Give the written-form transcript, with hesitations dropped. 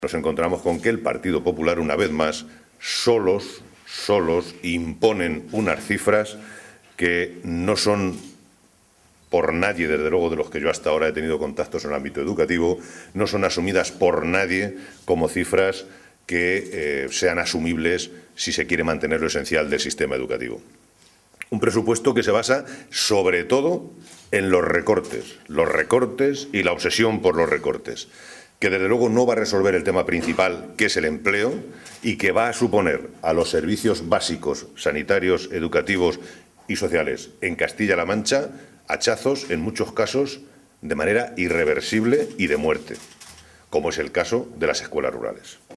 Nos encontramos con que el Partido Popular, una vez más, solos imponen unas cifras que no son por nadie, desde luego de los que yo hasta ahora he tenido contactos en el ámbito educativo, no son asumidas por nadie como cifras que sean asumibles si se quiere mantener lo esencial del sistema educativo. Un presupuesto que se basa sobre todo en los recortes y la obsesión por los recortes, que desde luego no va a resolver el tema principal, que es el empleo, y que va a suponer a los servicios básicos, sanitarios, educativos y sociales en Castilla-La Mancha hachazos, en muchos casos, de manera irreversible y de muerte, como es el caso de las escuelas rurales.